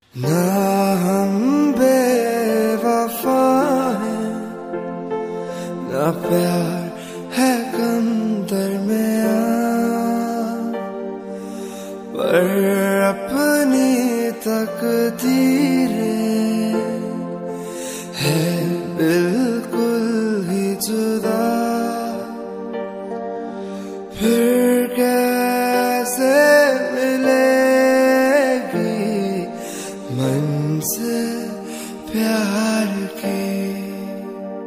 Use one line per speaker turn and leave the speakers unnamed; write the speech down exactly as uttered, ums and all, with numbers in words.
ना हम बेवफा हैं, ना प्यार है कम दरमियां, पर अपनी तकदीरें है बिल्कुल ही जुदा। फिर कैसे मिलेगी मन से प्यार की